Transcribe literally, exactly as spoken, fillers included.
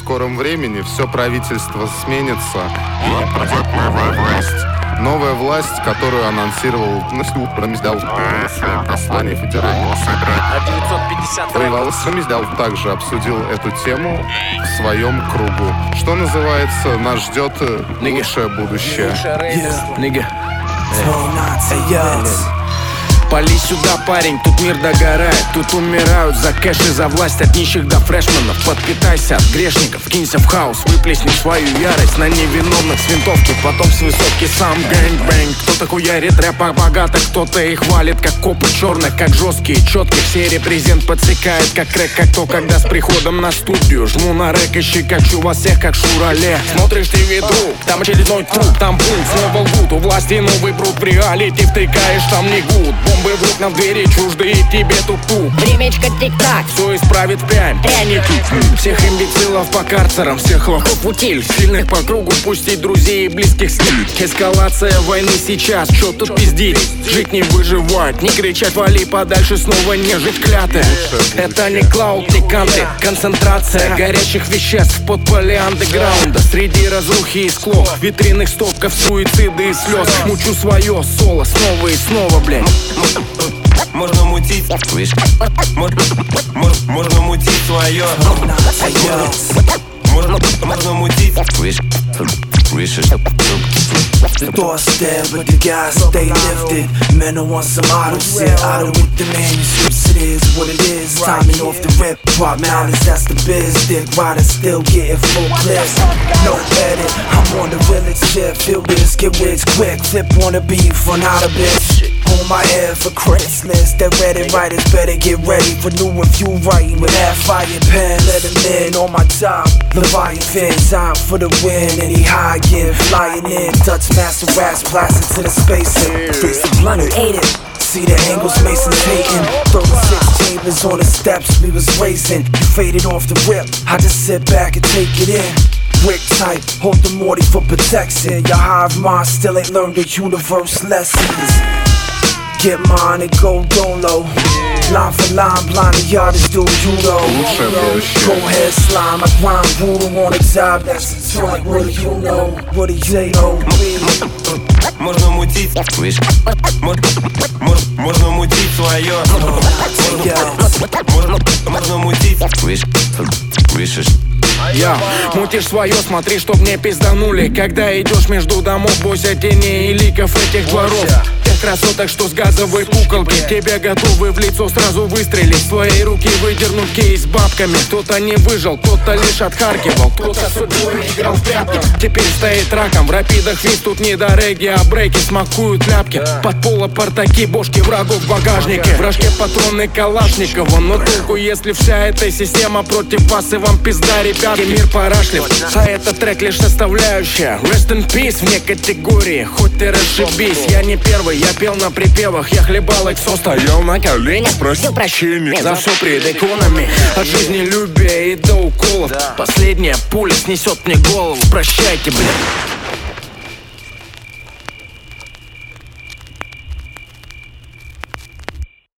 скором времени все правительство сменится и придет новая власть. Новая власть, которую анонсировал на слух промездал в послании федерального собрания. Промездал также обсудил эту тему в своем кругу. Что называется, нас ждет лучшее будущее. Пали сюда, парень, тут мир догорает. Тут умирают за кэш и за власть. От нищих до фрешменов. Подпитайся от грешников, кинься в хаос. Выплесни свою ярость на невиновных с винтовки. Потом с высотки сам гэнг-бэнг. Кто-то хуярит рэпа богатых, кто-то их хвалит как копы черных, как жесткие, четких. Все репрезент подсекает, как рэк, как то, когда с приходом на студию жму на рэк и щекочу вас всех, как Шурале. Смотришь ты веду, там очередной труп, там бунт, снова лгут. У власти новый бруд, в реалити втыкаешь, там не гуд. Бомбы в окна, в двери, чуждые тебе тук-тук. Времечко тик-так, все исправит прям пряники. Всех имбецилов по карцерам, всех лохов в утиль. Сильных по кругу пустить друзей и близких слить. Эскалация войны сейчас, чё тут пиздить? Жить не выживать, не кричать, вали подальше, снова не жить кляты. Это не клауд, не кантри, концентрация горящих веществ под поле андеграунда. Среди разрухи и склок, витринных стопков, суициды и слез. Мучу свое соло снова и снова, блядь. Можно мутить, можно, можно мутить свое. Можно, можно мутить. The thoughts there, but the guys stay lifted. Men don't want some auto sit, auto with the manuscripts. It is what it is. Timing off the rip, drop mountains, that's the biz. Dick riders still getting full clips. No edit, I'm on the village shit. Feel this, get rich quick. Flip on the beef, run out of bitch. Hold my head for Craigslist. That Reddit writers better get ready for new review writing with that fire pen. Let him in on my job. Leviathan, time for the win. And he high again, flying in. Dutch master raps, blasting to the space and face the planet. Ain't it? See the angles Mason's hating. thirty-six chambers on the steps we was racing. You faded off the rip, I just sit back and take it in. Brick type, hold the Morty for protection. Your hive mind still ain't learned the universe lessons. Get mine and go dolo. Line for line, blinded artists do judo. Go ahead, slime, I grind voodoo on a job. That's a joint, what do you know? What do you know? Можно мутить, можно мутить свое. Можно, можно мутить. Я мутишь свое, смотри, чтоб не пизданули. Когда идешь между домов, бойся теней и ликов этих дворов. Тех красоток, что с газовой куколки. Тебе готовы в лицо сразу выстрелить. С твоей руки выдернуть кейс с бабками. Кто-то не выжил, кто-то лишь отхаркивал. Кто-то судьбой играл в прятки. Теперь стоит раком, в рапидах виз тут не до регги, а брейки смакуют ляпки. Под пола портаки, бошки врагов в багажнике. В рожке патроны Калашникова. Но толку, если вся эта система против вас, и вам пизда, ребятки. Мир парашлив, а этот трек лишь составляющая. Rest in peace вне категории, хоть ты расшибись. Я не первый, я пел на припевах. Я хлебал эксо, стоял на коленях, просил прощения за все пред иконами. От жизни любя и до уколов. Последняя пуля снесет мне голову. Прощайте, блядь.